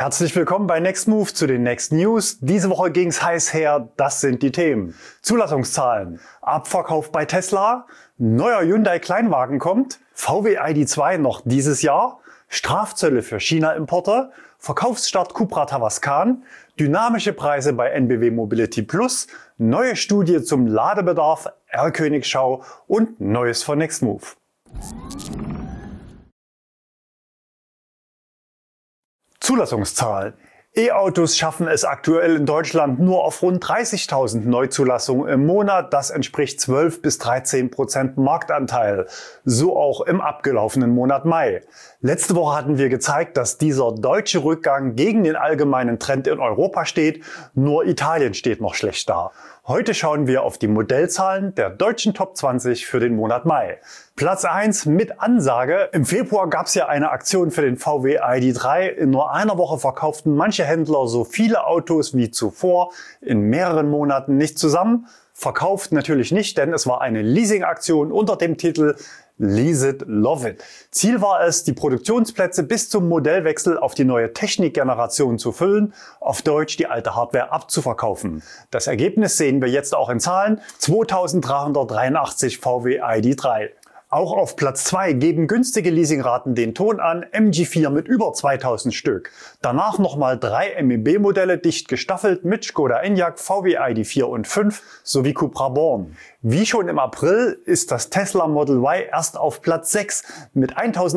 Herzlich willkommen bei Next Move zu den Next News. Diese Woche ging's heiß her, das sind die Themen. Zulassungszahlen, Abverkauf bei Tesla, neuer Hyundai Kleinwagen kommt, VW ID.2 noch dieses Jahr, Strafzölle für China-Importe, Verkaufsstart Cupra Tavascan, dynamische Preise bei NBW Mobility Plus, neue Studie zum Ladebedarf R-Königschau und Neues von Next Move. Zulassungszahlen. E-Autos schaffen es aktuell in Deutschland nur auf rund 30.000 Neuzulassungen im Monat. Das entspricht 12-13% Marktanteil. So auch im abgelaufenen Monat Mai. Letzte Woche hatten wir gezeigt, dass dieser deutsche Rückgang gegen den allgemeinen Trend in Europa steht. Nur Italien steht noch schlecht da. Heute schauen wir auf die Modellzahlen der deutschen Top 20 für den Monat Mai. Platz 1 mit Ansage. Im Februar gab es ja eine Aktion für den VW ID.3. In nur einer Woche verkauften manche Händler so viele Autos wie zuvor in mehreren Monaten nicht zusammen. Verkauft natürlich nicht, denn es war eine Leasing-Aktion unter dem Titel Lease it, love it. Ziel war es, die Produktionsplätze bis zum Modellwechsel auf die neue Technikgeneration zu füllen, auf Deutsch die alte Hardware abzuverkaufen. Das Ergebnis sehen wir jetzt auch in Zahlen: 2383 VW ID.3. Auch auf Platz 2 geben günstige Leasingraten den Ton an, MG4 mit über 2000 Stück. Danach nochmal 3 MEB-Modelle dicht gestaffelt mit Skoda Enyaq, VW ID.4 und 5 sowie Cupra Born. Wie schon im April ist das Tesla Model Y erst auf Platz 6 mit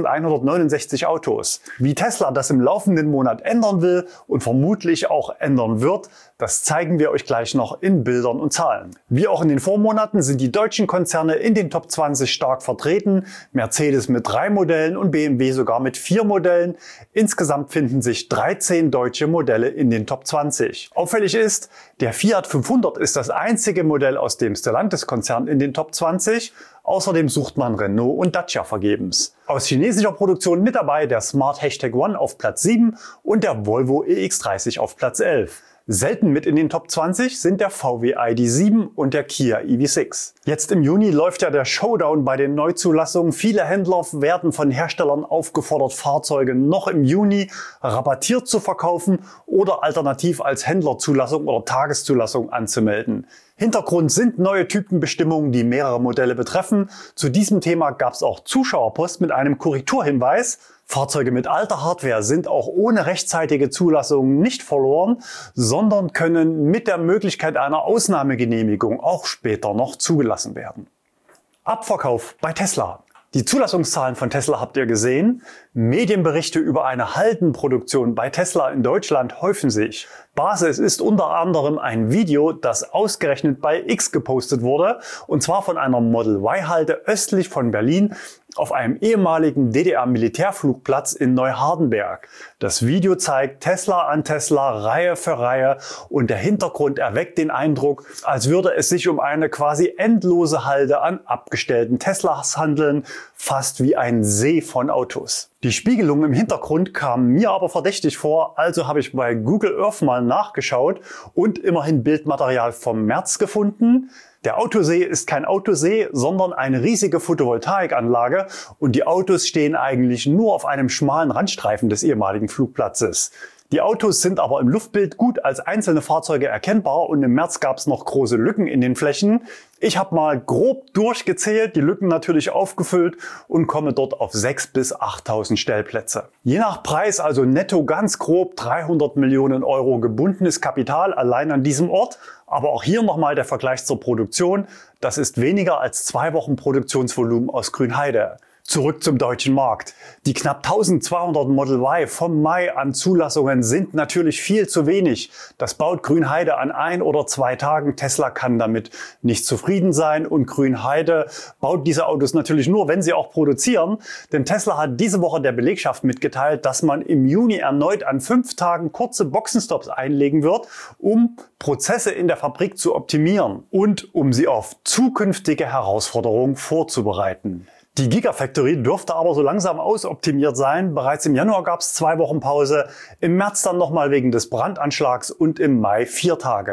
1169 Autos. Wie Tesla das im laufenden Monat ändern will und vermutlich auch ändern wird, das zeigen wir euch gleich noch in Bildern und Zahlen. Wie auch in den Vormonaten sind die deutschen Konzerne in den Top 20 stark vertreten. Mercedes mit 3 Modellen und BMW sogar mit 4 Modellen. Insgesamt finden sich 13 deutsche Modelle in den Top 20. Auffällig ist, der Fiat 500 ist das einzige Modell aus dem Stellantis-Konzern in den Top 20. Außerdem sucht man Renault und Dacia vergebens. Aus chinesischer Produktion mit dabei der Smart Hashtag One auf Platz 7 und der Volvo EX30 auf Platz 11. Selten mit in den Top 20 sind der VW ID.7 und der Kia EV6. Jetzt im Juni läuft ja der Showdown bei den Neuzulassungen. Viele Händler werden von Herstellern aufgefordert, Fahrzeuge noch im Juni rabattiert zu verkaufen oder alternativ als Händlerzulassung oder Tageszulassung anzumelden. Hintergrund sind neue Typenbestimmungen, die mehrere Modelle betreffen. Zu diesem Thema gab es auch Zuschauerpost mit einem Korrekturhinweis. Fahrzeuge mit alter Hardware sind auch ohne rechtzeitige Zulassung nicht verloren, sondern können mit der Möglichkeit einer Ausnahmegenehmigung auch später noch zugelassen werden. Abverkauf bei Tesla. Die Zulassungszahlen von Tesla habt ihr gesehen. Medienberichte über eine Haldenproduktion bei Tesla in Deutschland häufen sich. Basis ist unter anderem ein Video, das ausgerechnet bei X gepostet wurde, und zwar von einer Model Y-Halde östlich von Berlin auf einem ehemaligen DDR-Militärflugplatz in Neuhardenberg. Das Video zeigt Tesla an Tesla, Reihe für Reihe, und der Hintergrund erweckt den Eindruck, als würde es sich um eine quasi endlose Halde an abgestellten Teslas handeln, fast wie ein See von Autos. Die Spiegelung im Hintergrund kam mir aber verdächtig vor, also habe ich bei Google Earth mal nachgeschaut und immerhin Bildmaterial vom März gefunden. Der Autosee ist kein Autosee, sondern eine riesige Photovoltaikanlage, und die Autos stehen eigentlich nur auf einem schmalen Randstreifen des ehemaligen Flugplatzes. Die Autos sind aber im Luftbild gut als einzelne Fahrzeuge erkennbar, und im März gab es noch große Lücken in den Flächen. Ich habe mal grob durchgezählt, die Lücken natürlich aufgefüllt, und komme dort auf 6.000 bis 8.000 Stellplätze. Je nach Preis, also netto ganz grob 300 Millionen Euro gebundenes Kapital allein an diesem Ort. Aber auch hier nochmal der Vergleich zur Produktion. Das ist weniger als 2 Wochen Produktionsvolumen aus Grünheide. Zurück zum deutschen Markt. Die knapp 1200 Model Y vom Mai an Zulassungen sind natürlich viel zu wenig. Das baut Grünheide an 1 oder 2 Tagen. Tesla kann damit nicht zufrieden sein, und Grünheide baut diese Autos natürlich nur, wenn sie auch produzieren. Denn Tesla hat diese Woche der Belegschaft mitgeteilt, dass man im Juni erneut an 5 Tagen kurze Boxenstops einlegen wird, um Prozesse in der Fabrik zu optimieren und um sie auf zukünftige Herausforderungen vorzubereiten. Die Gigafactory dürfte aber so langsam ausoptimiert sein. Bereits im Januar gab es 2 Wochen Pause, im März dann nochmal wegen des Brandanschlags und im Mai 4 Tage.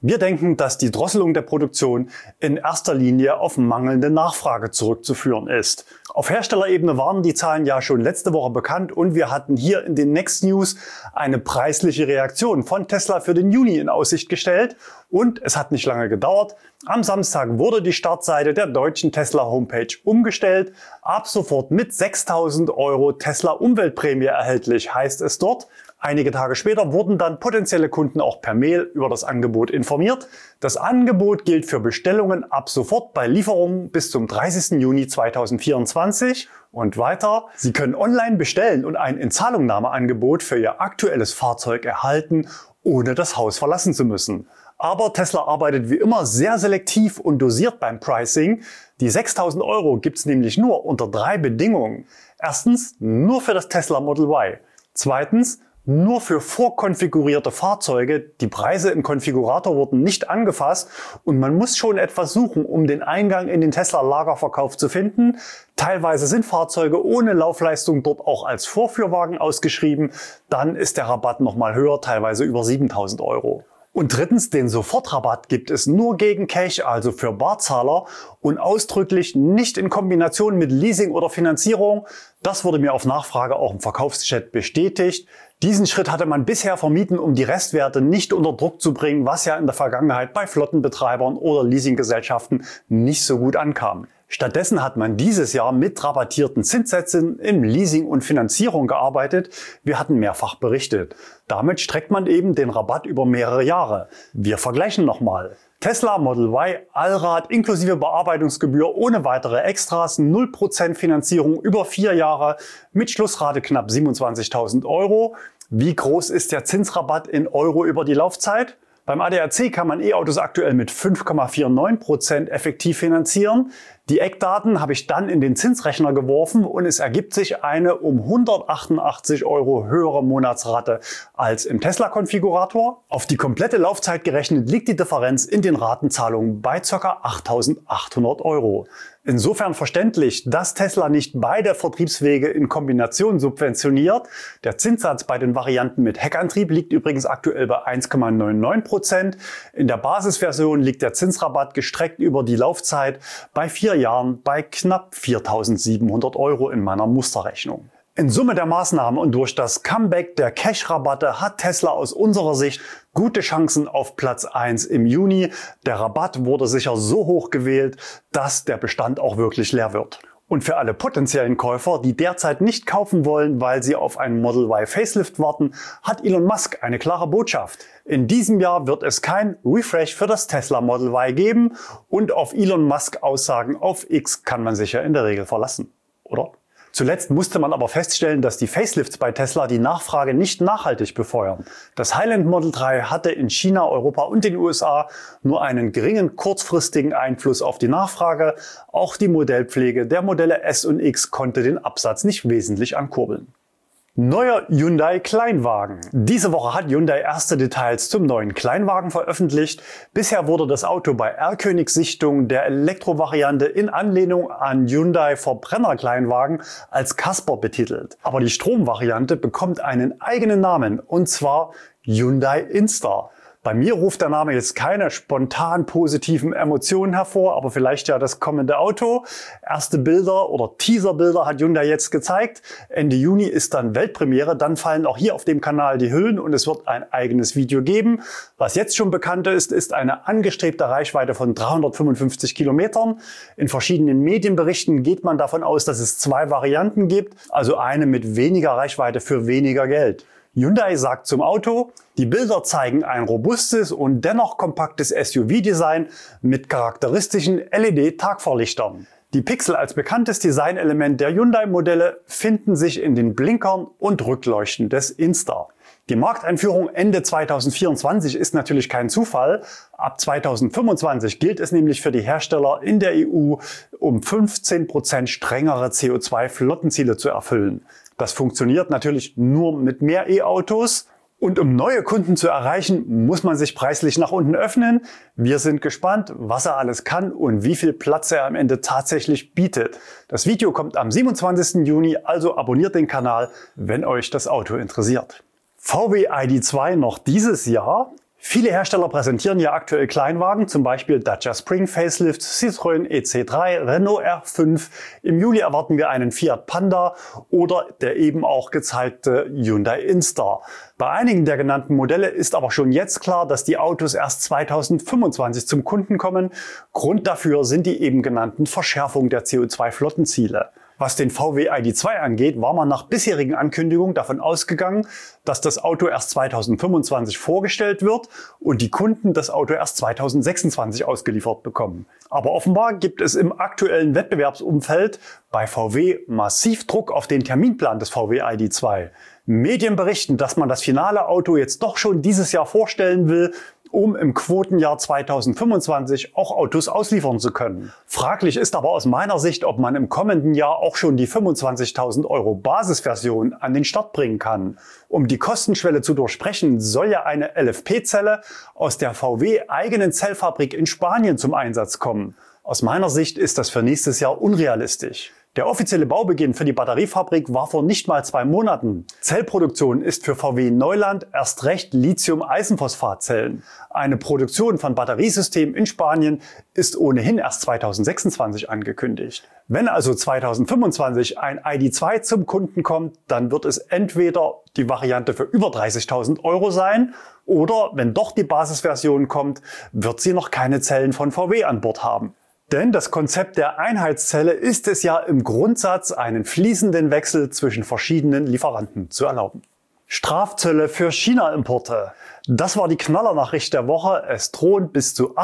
Wir denken, dass die Drosselung der Produktion in erster Linie auf mangelnde Nachfrage zurückzuführen ist. Auf Herstellerebene waren die Zahlen ja schon letzte Woche bekannt und wir hatten hier in den Next News eine preisliche Reaktion von Tesla für den Juni in Aussicht gestellt und es hat nicht lange gedauert. Am Samstag wurde die Startseite der deutschen Tesla Homepage umgestellt. Ab sofort mit 6.000 € Tesla Umweltprämie erhältlich, heißt es dort. Einige Tage später wurden dann potenzielle Kunden auch per Mail über das Angebot informiert. Das Angebot gilt für Bestellungen ab sofort bei Lieferungen bis zum 30. Juni 2024 und weiter. Sie können online bestellen und ein Inzahlungnahmeangebot für Ihr aktuelles Fahrzeug erhalten, ohne das Haus verlassen zu müssen. Aber Tesla arbeitet wie immer sehr selektiv und dosiert beim Pricing. Die 6.000 € gibt's nämlich nur unter 3 Bedingungen. Erstens, nur für das Tesla Model Y. Zweitens, nur für vorkonfigurierte Fahrzeuge. Die Preise im Konfigurator wurden nicht angefasst und man muss schon etwas suchen, um den Eingang in den Tesla-Lagerverkauf zu finden. Teilweise sind Fahrzeuge ohne Laufleistung dort auch als Vorführwagen ausgeschrieben. Dann ist der Rabatt nochmal höher, teilweise über 7.000 €. Und drittens, den Sofortrabatt gibt es nur gegen Cash, also für Barzahler und ausdrücklich nicht in Kombination mit Leasing oder Finanzierung. Das wurde mir auf Nachfrage auch im Verkaufschat bestätigt. Diesen Schritt hatte man bisher vermieden, um die Restwerte nicht unter Druck zu bringen, was ja in der Vergangenheit bei Flottenbetreibern oder Leasinggesellschaften nicht so gut ankam. Stattdessen hat man dieses Jahr mit rabattierten Zinssätzen im Leasing und Finanzierung gearbeitet. Wir hatten mehrfach berichtet. Damit streckt man eben den Rabatt über mehrere Jahre. Wir vergleichen nochmal. Tesla Model Y Allrad inklusive Bearbeitungsgebühr ohne weitere Extras, 0% Finanzierung über 4 Jahre mit Schlussrate knapp 27.000 €. Wie groß ist der Zinsrabatt in Euro über die Laufzeit? Beim ADAC kann man E-Autos aktuell mit 5,49% effektiv finanzieren. Die Eckdaten habe ich dann in den Zinsrechner geworfen und es ergibt sich eine um 188 € höhere Monatsrate als im Tesla-Konfigurator. Auf die komplette Laufzeit gerechnet liegt die Differenz in den Ratenzahlungen bei ca. 8.800 €. Insofern verständlich, dass Tesla nicht beide Vertriebswege in Kombination subventioniert. Der Zinssatz bei den Varianten mit Heckantrieb liegt übrigens aktuell bei 1,99%. In der Basisversion liegt der Zinsrabatt gestreckt über die Laufzeit bei 4 Jahren bei knapp 4.700 € in meiner Musterrechnung. In Summe der Maßnahmen und durch das Comeback der Cash-Rabatte hat Tesla aus unserer Sicht gute Chancen auf Platz 1 im Juni. Der Rabatt wurde sicher so hoch gewählt, dass der Bestand auch wirklich leer wird. Und für alle potenziellen Käufer, die derzeit nicht kaufen wollen, weil sie auf einen Model Y Facelift warten, hat Elon Musk eine klare Botschaft. In diesem Jahr wird es kein Refresh für das Tesla Model Y geben und auf Elon Musk Aussagen auf X kann man sich ja in der Regel verlassen, oder? Zuletzt musste man aber feststellen, dass die Facelifts bei Tesla die Nachfrage nicht nachhaltig befeuern. Das Highland Model 3 hatte in China, Europa und den USA nur einen geringen kurzfristigen Einfluss auf die Nachfrage. Auch die Modellpflege der Modelle S und X konnte den Absatz nicht wesentlich ankurbeln. Neuer Hyundai Kleinwagen. Diese Woche hat Hyundai erste Details zum neuen Kleinwagen veröffentlicht. Bisher wurde das Auto bei R-König-Sichtung der Elektrovariante in Anlehnung an Hyundai Verbrenner-Kleinwagen als Casper betitelt. Aber die Stromvariante bekommt einen eigenen Namen und zwar Hyundai Instar. Bei mir ruft der Name jetzt keine spontan positiven Emotionen hervor, aber vielleicht ja das kommende Auto. Erste Bilder oder Teaserbilder hat Hyundai jetzt gezeigt. Ende Juni ist dann Weltpremiere. Dann fallen auch hier auf dem Kanal die Hüllen und es wird ein eigenes Video geben. Was jetzt schon bekannt ist, ist eine angestrebte Reichweite von 355 Kilometern. In verschiedenen Medienberichten geht man davon aus, dass es 2 Varianten gibt, also eine mit weniger Reichweite für weniger Geld. Hyundai sagt zum Auto, die Bilder zeigen ein robustes und dennoch kompaktes SUV-Design mit charakteristischen LED-Tagvorlichtern. Die Pixel als bekanntes Designelement der Hyundai-Modelle finden sich in den Blinkern und Rückleuchten des Instar. Die Markteinführung Ende 2024 ist natürlich kein Zufall. Ab 2025 gilt es nämlich für die Hersteller in der EU, um 15% strengere CO2-Flottenziele zu erfüllen. Das funktioniert natürlich nur mit mehr E-Autos. Und um neue Kunden zu erreichen, muss man sich preislich nach unten öffnen. Wir sind gespannt, was er alles kann und wie viel Platz er am Ende tatsächlich bietet. Das Video kommt am 27. Juni, also abonniert den Kanal, wenn euch das Auto interessiert. VW ID.2 noch dieses Jahr. Viele Hersteller präsentieren ja aktuell Kleinwagen, zum Beispiel Dacia Spring Facelift, Citroën EC3, Renault R5. Im Juli erwarten wir einen Fiat Panda oder der eben auch gezeigte Hyundai Instar. Bei einigen der genannten Modelle ist aber schon jetzt klar, dass die Autos erst 2025 zum Kunden kommen. Grund dafür sind die eben genannten Verschärfungen der CO2-Flottenziele. Was den VW ID.2 angeht, war man nach bisherigen Ankündigungen davon ausgegangen, dass das Auto erst 2025 vorgestellt wird und die Kunden das Auto erst 2026 ausgeliefert bekommen. Aber offenbar gibt es im aktuellen Wettbewerbsumfeld bei VW massiv Druck auf den Terminplan des VW ID.2. Medien berichten, dass man das finale Auto jetzt doch schon dieses Jahr vorstellen will, um im Quotenjahr 2025 auch Autos ausliefern zu können. Fraglich ist aber aus meiner Sicht, ob man im kommenden Jahr auch schon die 25.000 € Basisversion an den Start bringen kann. Um die Kostenschwelle zu durchbrechen, soll ja eine LFP-Zelle aus der VW-eigenen Zellfabrik in Spanien zum Einsatz kommen. Aus meiner Sicht ist das für nächstes Jahr unrealistisch. Der offizielle Baubeginn für die Batteriefabrik war vor nicht mal 2 Monaten. Zellproduktion ist für VW Neuland erst recht Lithium-Eisenphosphat-Zellen. Eine Produktion von Batteriesystemen in Spanien ist ohnehin erst 2026 angekündigt. Wenn also 2025 ein ID.2 zum Kunden kommt, dann wird es entweder die Variante für über 30.000 € sein oder, wenn doch die Basisversion kommt, wird sie noch keine Zellen von VW an Bord haben. Denn das Konzept der Einheitszelle ist es ja im Grundsatz, einen fließenden Wechsel zwischen verschiedenen Lieferanten zu erlauben. Strafzölle für China-Importe. Das war die Knallernachricht der Woche. Es drohen bis zu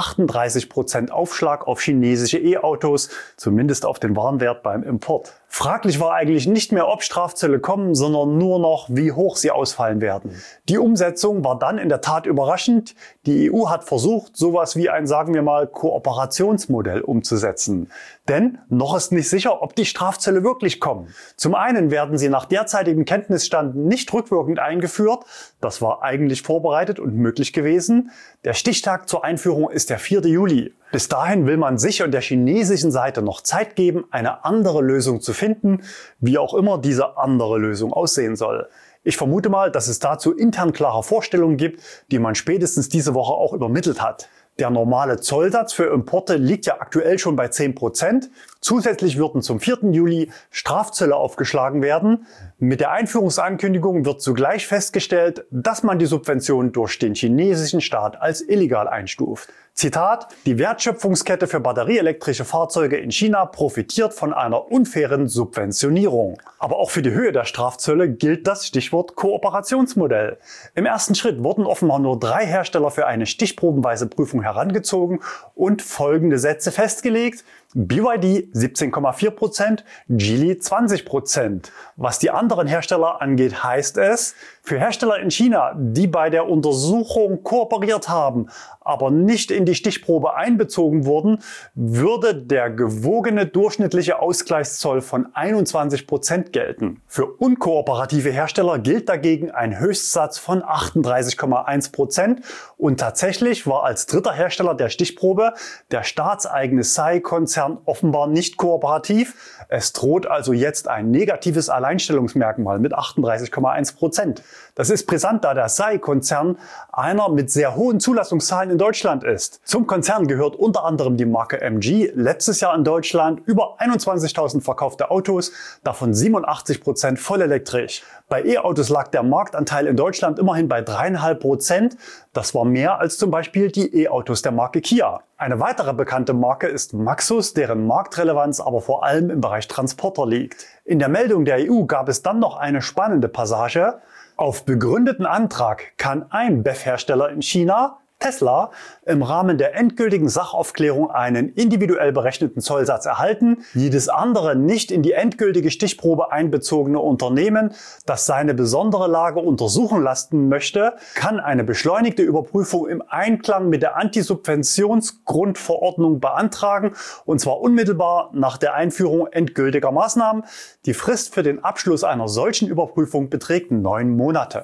38% Aufschlag auf chinesische E-Autos, zumindest auf den Warenwert beim Import. Fraglich war eigentlich nicht mehr, ob Strafzölle kommen, sondern nur noch, wie hoch sie ausfallen werden. Die Umsetzung war dann in der Tat überraschend. Die EU hat versucht, sowas wie ein, sagen wir mal, Kooperationsmodell umzusetzen. Denn noch ist nicht sicher, ob die Strafzölle wirklich kommen. Zum einen werden sie nach derzeitigem Kenntnisstand nicht rückwirkend eingeführt. Das war eigentlich vorbereitet und möglich gewesen. Der Stichtag zur Einführung ist der 4. Juli. Bis dahin will man sich und der chinesischen Seite noch Zeit geben, eine andere Lösung zu finden, wie auch immer diese andere Lösung aussehen soll. Ich vermute mal, dass es dazu intern klare Vorstellungen gibt, die man spätestens diese Woche auch übermittelt hat. Der normale Zollsatz für Importe liegt ja aktuell schon bei 10%. Zusätzlich würden zum 4. Juli Strafzölle aufgeschlagen werden. Mit der Einführungsankündigung wird zugleich festgestellt, dass man die Subvention durch den chinesischen Staat als illegal einstuft. Zitat: Die Wertschöpfungskette für batterieelektrische Fahrzeuge in China profitiert von einer unfairen Subventionierung. Aber auch für die Höhe der Strafzölle gilt das Stichwort Kooperationsmodell. Im ersten Schritt wurden offenbar nur 3 Hersteller für eine stichprobenweise Prüfung herangezogen und folgende Sätze festgelegt: BYD 17,4%, Geely 20%. Was die anderen Hersteller angeht, heißt es, für Hersteller in China, die bei der Untersuchung kooperiert haben, aber nicht in die Stichprobe einbezogen wurden, würde der gewogene durchschnittliche Ausgleichszoll von 21% gelten. Für unkooperative Hersteller gilt dagegen ein Höchstsatz von 38,1% und tatsächlich war als dritter Hersteller der Stichprobe der staatseigene SAI-Konzern offenbar nicht kooperativ. Es droht also jetzt ein negatives Alleinstellungsmerkmal mit 38,1%. Das ist brisant, da der SAI-Konzern einer mit sehr hohen Zulassungszahlen in Deutschland ist. Zum Konzern gehört unter anderem die Marke MG, letztes Jahr in Deutschland über 21.000 verkaufte Autos, davon 87% vollelektrisch. Bei E-Autos lag der Marktanteil in Deutschland immerhin bei 3,5%. Das war mehr als zum Beispiel die E-Autos der Marke Kia. Eine weitere bekannte Marke ist Maxus, deren Marktrelevanz aber vor allem im Bereich Transporter liegt. In der Meldung der EU gab es dann noch eine spannende Passage. Auf begründeten Antrag kann ein BEV-Hersteller in China, Tesla, im Rahmen der endgültigen Sachaufklärung einen individuell berechneten Zollsatz erhalten. Jedes andere nicht in die endgültige Stichprobe einbezogene Unternehmen, das seine besondere Lage untersuchen lassen möchte, kann eine beschleunigte Überprüfung im Einklang mit der Antisubventionsgrundverordnung beantragen, und zwar unmittelbar nach der Einführung endgültiger Maßnahmen. Die Frist für den Abschluss einer solchen Überprüfung beträgt 9 Monate.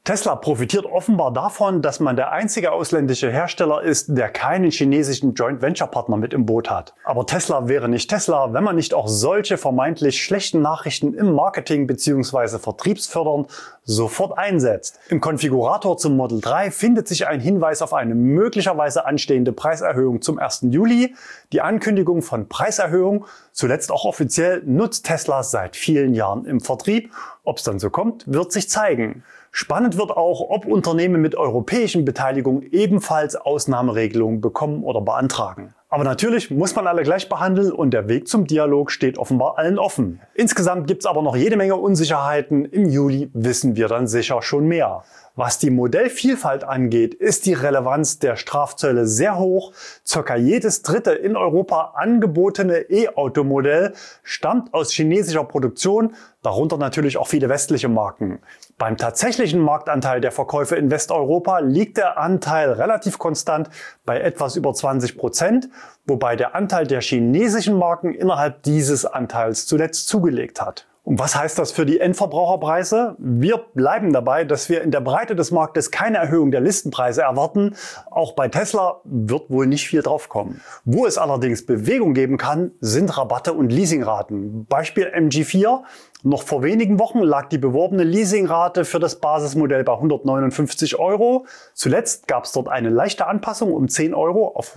Tesla profitiert offenbar davon, dass man der einzige ausländische Hersteller ist, der keinen chinesischen Joint-Venture-Partner mit im Boot hat. Aber Tesla wäre nicht Tesla, wenn man nicht auch solche vermeintlich schlechten Nachrichten im Marketing bzw. vertriebsfördernd sofort einsetzt. Im Konfigurator zum Model 3 findet sich ein Hinweis auf eine möglicherweise anstehende Preiserhöhung zum 1. Juli. Die Ankündigung von Preiserhöhung, zuletzt auch offiziell, nutzt Tesla seit vielen Jahren im Vertrieb. Ob es dann so kommt, wird sich zeigen. Spannend wird auch, ob Unternehmen mit europäischen Beteiligungen ebenfalls Ausnahmeregelungen bekommen oder beantragen. Aber natürlich muss man alle gleich behandeln und der Weg zum Dialog steht offenbar allen offen. Insgesamt gibt es aber noch jede Menge Unsicherheiten. Im Juli wissen wir dann sicher schon mehr. Was die Modellvielfalt angeht, ist die Relevanz der Strafzölle sehr hoch. Circa jedes dritte in Europa angebotene E-Automodell stammt aus chinesischer Produktion, darunter natürlich auch viele westliche Marken. Beim tatsächlichen Marktanteil der Verkäufe in Westeuropa liegt der Anteil relativ konstant bei etwas über 20%, wobei der Anteil der chinesischen Marken innerhalb dieses Anteils zuletzt zugelegt hat. Und was heißt das für die Endverbraucherpreise? Wir bleiben dabei, dass wir in der Breite des Marktes keine Erhöhung der Listenpreise erwarten. Auch bei Tesla wird wohl nicht viel drauf kommen. Wo es allerdings Bewegung geben kann, sind Rabatte und Leasingraten. Beispiel MG4. Noch vor wenigen Wochen lag die beworbene Leasingrate für das Basismodell bei 159 €. Zuletzt gab es dort eine leichte Anpassung um 10 € auf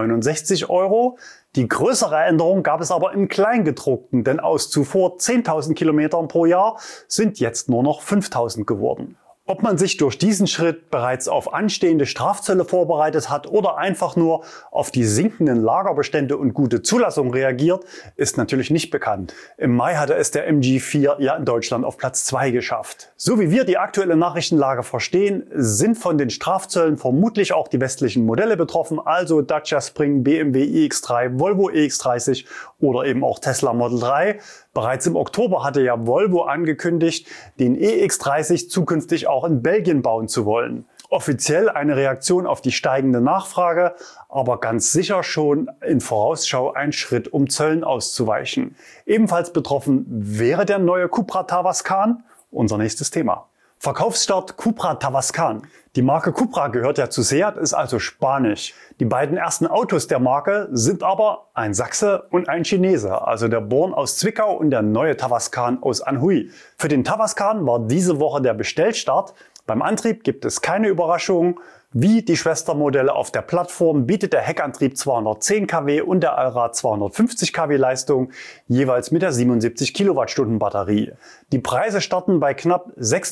169 €. Die größere Änderung gab es aber im Kleingedruckten, denn aus zuvor 10.000 Kilometern pro Jahr sind jetzt nur noch 5.000 geworden. Ob man sich durch diesen Schritt bereits auf anstehende Strafzölle vorbereitet hat oder einfach nur auf die sinkenden Lagerbestände und gute Zulassung reagiert, ist natürlich nicht bekannt. Im Mai hatte es der MG4 ja in Deutschland auf Platz 2 geschafft. So wie wir die aktuelle Nachrichtenlage verstehen, sind von den Strafzöllen vermutlich auch die westlichen Modelle betroffen, also Dacia Spring, BMW iX3, Volvo EX30 oder eben auch Tesla Model 3. Bereits im Oktober hatte ja Volvo angekündigt, den EX30 zukünftig auch in Belgien bauen zu wollen. Offiziell eine Reaktion auf die steigende Nachfrage, aber ganz sicher schon in Vorausschau ein Schritt, um Zöllen auszuweichen. Ebenfalls betroffen wäre der neue Cupra Tavascan, unser nächstes Thema. Verkaufsstart Cupra Tavascan. Die Marke Cupra gehört ja zu Seat, ist also spanisch. Die beiden ersten Autos der Marke sind aber ein Sachse und ein Chinese, also der Born aus Zwickau und der neue Tavascan aus Anhui. Für den Tavascan war diese Woche der Bestellstart. Beim Antrieb gibt es keine Überraschungen. Wie die Schwestermodelle auf der Plattform bietet der Heckantrieb 210 kW und der Allrad 250 kW Leistung, jeweils mit der 77 Kilowattstunden Batterie. Die Preise starten bei knapp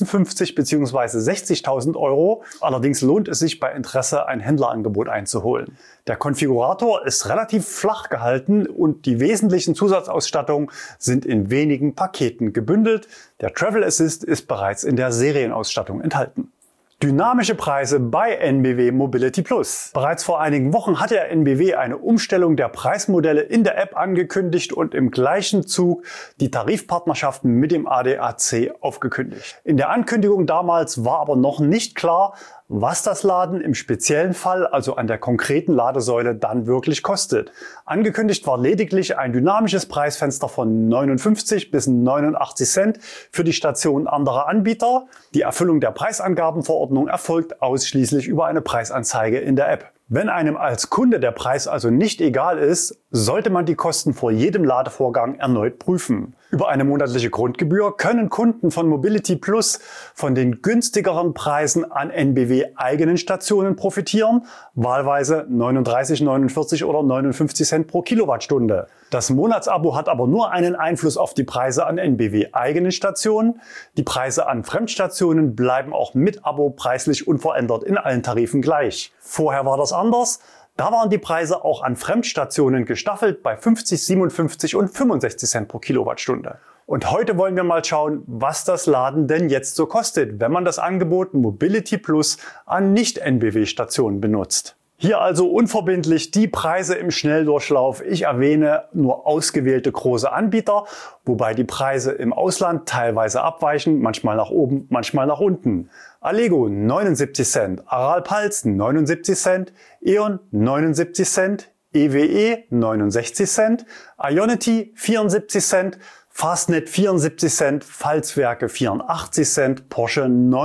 56 bzw. 60.000 €. Allerdings lohnt es sich bei Interesse, ein Händlerangebot einzuholen. Der Konfigurator ist relativ flach gehalten und die wesentlichen Zusatzausstattungen sind in wenigen Paketen gebündelt. Der Travel Assist ist bereits in der Serienausstattung enthalten. Dynamische Preise bei NBW Mobility Plus. Bereits vor einigen Wochen hatte der NBW eine Umstellung der Preismodelle in der App angekündigt und im gleichen Zug die Tarifpartnerschaften mit dem ADAC aufgekündigt. In der Ankündigung damals war aber noch nicht klar, was das Laden im speziellen Fall, also an der konkreten Ladesäule, dann wirklich kostet. Angekündigt war lediglich ein dynamisches Preisfenster von 59 bis 89 Cent für die Stationen anderer Anbieter. Die Erfüllung der Preisangabenverordnung erfolgt ausschließlich über eine Preisanzeige in der App. Wenn einem als Kunde der Preis also nicht egal ist, sollte man die Kosten vor jedem Ladevorgang erneut prüfen. Über eine monatliche Grundgebühr können Kunden von Mobility Plus von den günstigeren Preisen an NBW eigenen Stationen profitieren, wahlweise 39, 49 oder 59 Cent pro Kilowattstunde. Das Monatsabo hat aber nur einen Einfluss auf die Preise an NBW eigenen Stationen. Die Preise an Fremdstationen bleiben auch mit Abo preislich unverändert in allen Tarifen gleich. Vorher war das anders. Da waren die Preise auch an Fremdstationen gestaffelt bei 50, 57 und 65 Cent pro Kilowattstunde. Und heute wollen wir mal schauen, was das Laden denn jetzt so kostet, wenn man das Angebot Mobility Plus an Nicht-NBW-Stationen benutzt. Hier also unverbindlich die Preise im Schnelldurchlauf. Ich erwähne nur ausgewählte große Anbieter, wobei die Preise im Ausland teilweise abweichen, manchmal nach oben, manchmal nach unten. Allego 79 Cent, Aral-Pals 79 Cent, E.ON 79 Cent, EWE 69 Cent, Ionity 74 Cent, Fastnet 74 Cent, Pfalzwerke 84 Cent, Porsche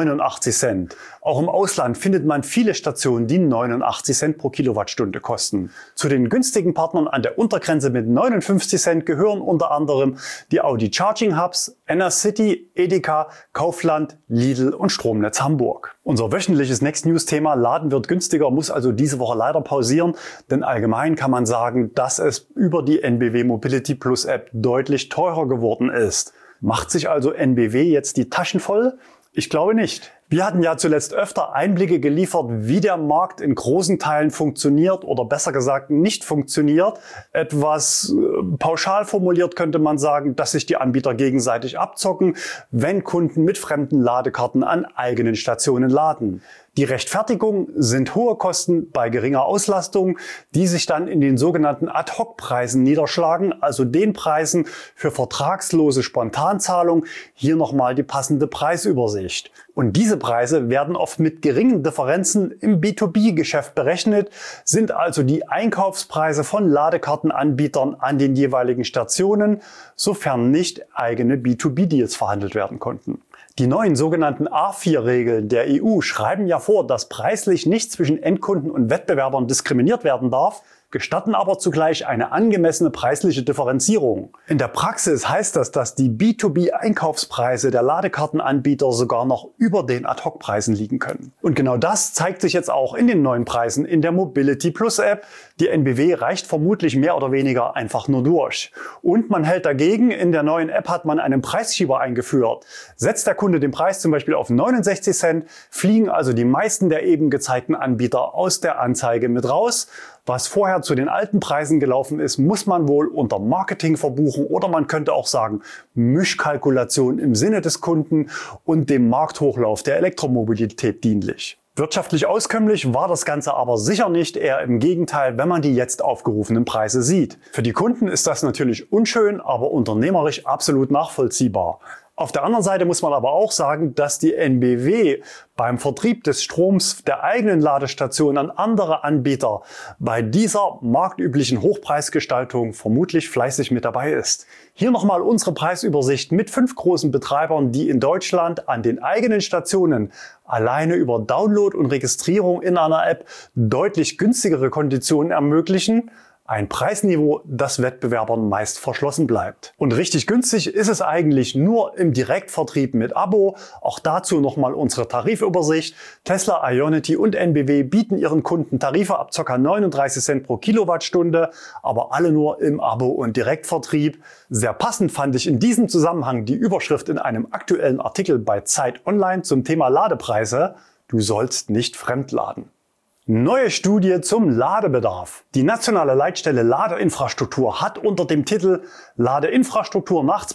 89 Cent. Auch im Ausland findet man viele Stationen, die 89 Cent pro Kilowattstunde kosten. Zu den günstigen Partnern an der Untergrenze mit 59 Cent gehören unter anderem die Audi Charging Hubs, Enercity, Edeka, Kaufland, Lidl und Stromnetz Hamburg. Unser wöchentliches Next News Thema Laden wird günstiger muss also diese Woche leider pausieren, denn allgemein kann man sagen, dass es über die NBW Mobility Plus App deutlich teurer geworden ist. Macht sich also NBW jetzt die Taschen voll? Ich glaube nicht. Wir hatten ja zuletzt öfter Einblicke geliefert, wie der Markt in großen Teilen funktioniert oder besser gesagt nicht funktioniert. Etwas pauschal formuliert könnte man sagen, dass sich die Anbieter gegenseitig abzocken, wenn Kunden mit fremden Ladekarten an eigenen Stationen laden. Die Rechtfertigung sind hohe Kosten bei geringer Auslastung, die sich dann in den sogenannten Ad-Hoc-Preisen niederschlagen, also den Preisen für vertragslose Spontanzahlung. Hier nochmal die passende Preisübersicht. Und diese Preise werden oft mit geringen Differenzen im B2B-Geschäft berechnet, sind also die Einkaufspreise von Ladekartenanbietern an den jeweiligen Stationen, sofern nicht eigene B2B-Deals verhandelt werden konnten. Die neuen sogenannten A4-Regeln der EU schreiben ja vor, dass preislich nicht zwischen Endkunden und Wettbewerbern diskriminiert werden darf, gestatten aber zugleich eine angemessene preisliche Differenzierung. In der Praxis heißt das, dass die B2B-Einkaufspreise der Ladekartenanbieter sogar noch über den Ad-Hoc-Preisen liegen können. Und genau das zeigt sich jetzt auch in den neuen Preisen in der Mobility Plus App. Die NBW reicht vermutlich mehr oder weniger einfach nur durch. Und man hält dagegen, in der neuen App hat man einen Preisschieber eingeführt. Setzt der Kunde den Preis zum Beispiel auf 69 Cent, fliegen also die meisten der eben gezeigten Anbieter aus der Anzeige mit raus. Was vorher zu den alten Preisen gelaufen ist, muss man wohl unter Marketing verbuchen oder man könnte auch sagen Mischkalkulation im Sinne des Kunden und dem Markthochlauf der Elektromobilität dienlich. Wirtschaftlich auskömmlich war das Ganze aber sicher nicht, eher im Gegenteil, wenn man die jetzt aufgerufenen Preise sieht. Für die Kunden ist das natürlich unschön, aber unternehmerisch absolut nachvollziehbar. Auf der anderen Seite muss man aber auch sagen, dass die NBW beim Vertrieb des Stroms der eigenen Ladestationen an andere Anbieter bei dieser marktüblichen Hochpreisgestaltung vermutlich fleißig mit dabei ist. Hier nochmal unsere Preisübersicht mit 5 großen Betreibern, die in Deutschland an den eigenen Stationen alleine über Download und Registrierung in einer App deutlich günstigere Konditionen ermöglichen. Ein Preisniveau, das Wettbewerbern meist verschlossen bleibt. Und richtig günstig ist es eigentlich nur im Direktvertrieb mit Abo. Auch dazu nochmal unsere Tarifübersicht. Tesla, Ionity und NBW bieten ihren Kunden Tarife ab ca. 39 Cent pro Kilowattstunde, aber alle nur im Abo- und Direktvertrieb. Sehr passend fand ich in diesem Zusammenhang die Überschrift in einem aktuellen Artikel bei Zeit Online zum Thema Ladepreise. Du sollst nicht fremdladen. Neue Studie zum Ladebedarf. Die nationale Leitstelle Ladeinfrastruktur hat unter dem Titel Ladeinfrastruktur nach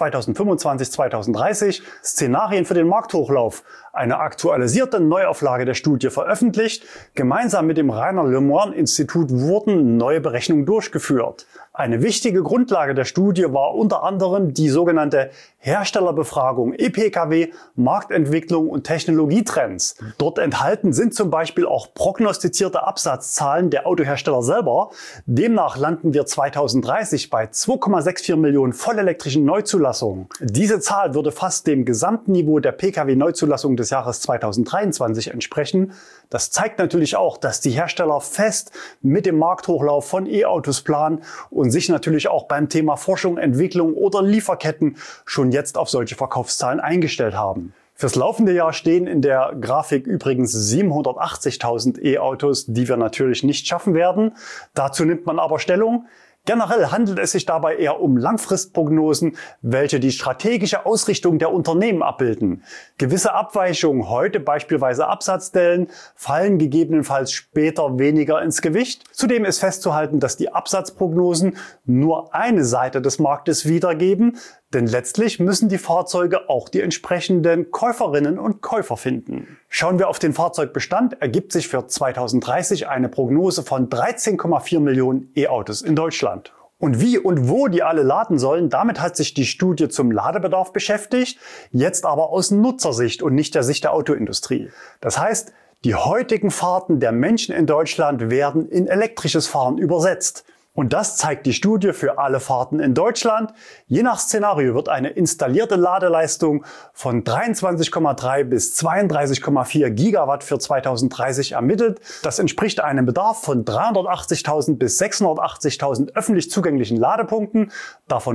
2025-2030 Szenarien für den Markthochlauf eine aktualisierte Neuauflage der Studie veröffentlicht. Gemeinsam mit dem Rainer Le Moine Institut wurden neue Berechnungen durchgeführt. Eine wichtige Grundlage der Studie war unter anderem die sogenannte Herstellerbefragung ePKW, Marktentwicklung und Technologietrends. Dort enthalten sind zum Beispiel auch prognostizierte Absatzzahlen der Autohersteller selber. Demnach landen wir 2030 bei 2,64 Millionen vollelektrischen Neuzulassungen. Diese Zahl würde fast dem Gesamtniveau der Pkw-Neuzulassung des Jahres 2023 entsprechen. Das zeigt natürlich auch, dass die Hersteller fest mit dem Markthochlauf von E-Autos planen und sich natürlich auch beim Thema Forschung, Entwicklung oder Lieferketten schon jetzt auf solche Verkaufszahlen eingestellt haben. Fürs laufende Jahr stehen in der Grafik übrigens 780.000 E-Autos, die wir natürlich nicht schaffen werden. Dazu nimmt man aber Stellung. Generell handelt es sich dabei eher um Langfristprognosen, welche die strategische Ausrichtung der Unternehmen abbilden. Gewisse Abweichungen heute, beispielsweise Absatzdellen, fallen gegebenenfalls später weniger ins Gewicht. Zudem ist festzuhalten, dass die Absatzprognosen nur eine Seite des Marktes wiedergeben, denn letztlich müssen die Fahrzeuge auch die entsprechenden Käuferinnen und Käufer finden. Schauen wir auf den Fahrzeugbestand, ergibt sich für 2030 eine Prognose von 13,4 Millionen E-Autos in Deutschland. Und wie und wo die alle laden sollen, damit hat sich die Studie zum Ladebedarf beschäftigt, jetzt aber aus Nutzersicht und nicht der Sicht der Autoindustrie. Das heißt, die heutigen Fahrten der Menschen in Deutschland werden in elektrisches Fahren übersetzt. Und das zeigt die Studie für alle Fahrten in Deutschland. Je nach Szenario wird eine installierte Ladeleistung von 23,3 bis 32,4 Gigawatt für 2030 ermittelt. Das entspricht einem Bedarf von 380.000 bis 680.000 öffentlich zugänglichen Ladepunkten, davon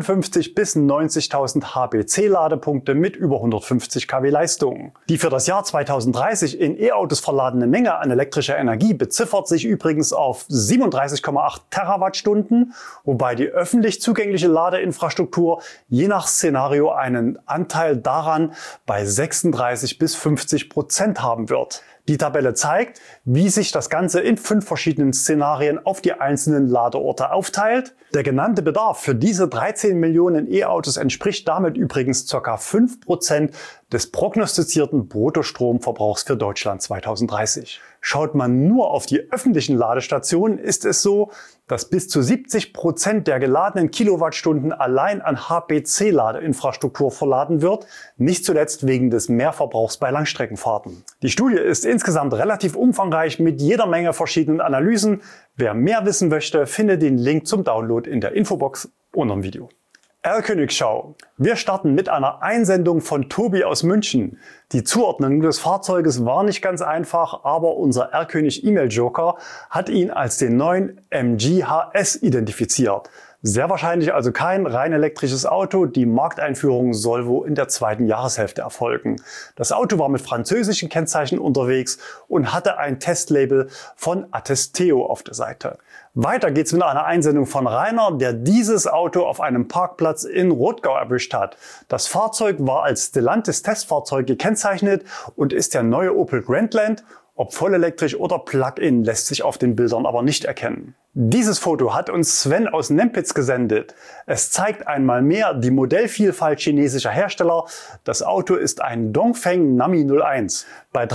55 bis 90.000 HPC-Ladepunkte mit über 150 kW Leistung. Die für das Jahr 2030 in E-Autos verladene Menge an elektrischer Energie beziffert sich übrigens auf 37,8 Terawattstunden, wobei die öffentlich zugängliche Ladeinfrastruktur je nach Szenario einen Anteil daran bei 36 bis 50% haben wird. Die Tabelle zeigt, wie sich das Ganze in 5 verschiedenen Szenarien auf die einzelnen Ladeorte aufteilt. Der genannte Bedarf für diese 13 Millionen E-Autos entspricht damit übrigens ca. 5% des prognostizierten Bruttostromverbrauchs für Deutschland 2030. Schaut man nur auf die öffentlichen Ladestationen, ist es so, dass bis zu 70% der geladenen Kilowattstunden allein an HPC-Ladeinfrastruktur verladen wird, nicht zuletzt wegen des Mehrverbrauchs bei Langstreckenfahrten. Die Studie ist insgesamt relativ umfangreich mit jeder Menge verschiedenen Analysen. Wer mehr wissen möchte, findet den Link zum Download in der Infobox unter dem Video. Erlkönig-Schau. Wir starten mit einer Einsendung von Tobi aus München. Die Zuordnung des Fahrzeuges war nicht ganz einfach, aber unser Erlkönig E-Mail-Joker hat ihn als den neuen MG HS identifiziert. Sehr wahrscheinlich also kein rein elektrisches Auto. Die Markteinführung soll wohl in der zweiten Jahreshälfte erfolgen. Das Auto war mit französischen Kennzeichen unterwegs und hatte ein Testlabel von Attesteo auf der Seite. Weiter geht's mit einer Einsendung von Rainer, der dieses Auto auf einem Parkplatz in Rothgau erwischt hat. Das Fahrzeug war als Stellantis Testfahrzeug gekennzeichnet und ist der neue Opel Grandland. Ob vollelektrisch oder Plug-in lässt sich auf den Bildern aber nicht erkennen. Dieses Foto hat uns Sven aus Nempitz gesendet. Es zeigt einmal mehr die Modellvielfalt chinesischer Hersteller. Das Auto ist ein Dongfeng Nami 01. Bei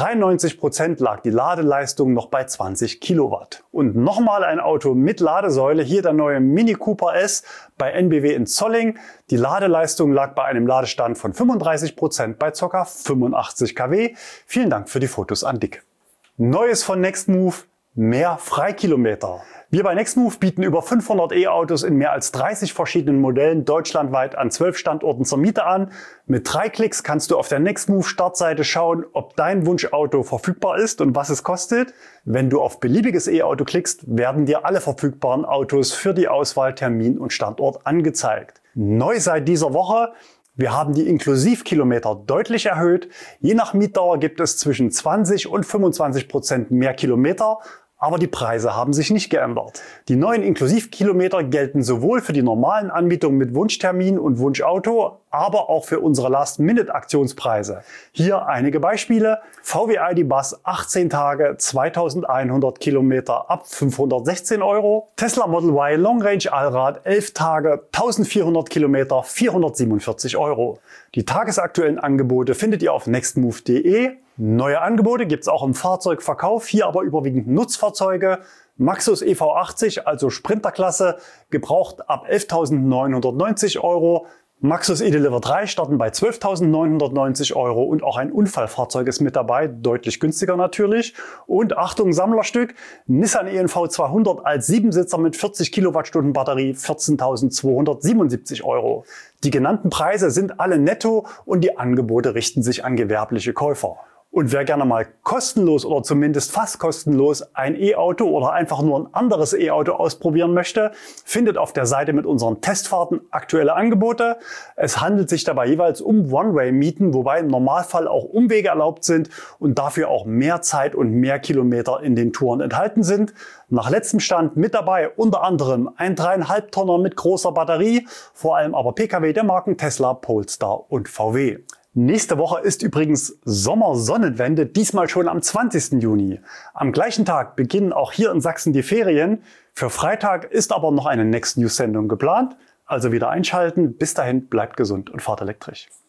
93% lag die Ladeleistung noch bei 20 Kilowatt. Und nochmal ein Auto mit Ladesäule, hier der neue Mini Cooper S bei NBW in Zolling. Die Ladeleistung lag bei einem Ladestand von 35% bei ca. 85 kW. Vielen Dank für die Fotos an Dick. Neues von Nextmove, mehr Freikilometer. Wir bei Nextmove bieten über 500 E-Autos in mehr als 30 verschiedenen Modellen deutschlandweit an 12 Standorten zur Miete an. Mit 3 Klicks kannst du auf der Nextmove Startseite schauen, ob dein Wunschauto verfügbar ist und was es kostet. Wenn du auf beliebiges E-Auto klickst, werden dir alle verfügbaren Autos für die Auswahl, Termin und Standort angezeigt. Neu seit dieser Woche: wir haben die Inklusivkilometer deutlich erhöht. Je nach Mietdauer gibt es zwischen 20 und 25% mehr Kilometer, aber die Preise haben sich nicht geändert. Die neuen Inklusivkilometer gelten sowohl für die normalen Anmietungen mit Wunschtermin und Wunschauto, aber auch für unsere Last-Minute-Aktionspreise. Hier einige Beispiele: VW ID Bus 18 Tage, 2100 Kilometer ab 516 €. Tesla Model Y Long Range Allrad 11 Tage, 1400 Kilometer, 447 €. Die tagesaktuellen Angebote findet ihr auf nextmove.de. Neue Angebote gibt's auch im Fahrzeugverkauf, hier aber überwiegend Nutzfahrzeuge. Maxus EV80, also Sprinterklasse, gebraucht ab 11.990 €. Maxus eDeliver 3 starten bei 12.990 € und auch ein Unfallfahrzeug ist mit dabei, deutlich günstiger natürlich. Und Achtung, Sammlerstück, Nissan ENV 200 als 7-Sitzer mit 40 Kilowattstunden Batterie, 14.277 €. Die genannten Preise sind alle netto und die Angebote richten sich an gewerbliche Käufer. Und wer gerne mal kostenlos oder zumindest fast kostenlos ein E-Auto oder einfach nur ein anderes E-Auto ausprobieren möchte, findet auf der Seite mit unseren Testfahrten aktuelle Angebote. Es handelt sich dabei jeweils um One-Way-Mieten, wobei im Normalfall auch Umwege erlaubt sind und dafür auch mehr Zeit und mehr Kilometer in den Touren enthalten sind. Nach letztem Stand mit dabei unter anderem ein 3,5 Tonner mit großer Batterie, vor allem aber Pkw der Marken Tesla, Polestar und VW. Nächste Woche ist übrigens Sommersonnenwende, diesmal schon am 20. Juni. Am gleichen Tag beginnen auch hier in Sachsen die Ferien. Für Freitag ist aber noch eine Next News Sendung geplant. Also wieder einschalten. Bis dahin, bleibt gesund und fahrt elektrisch.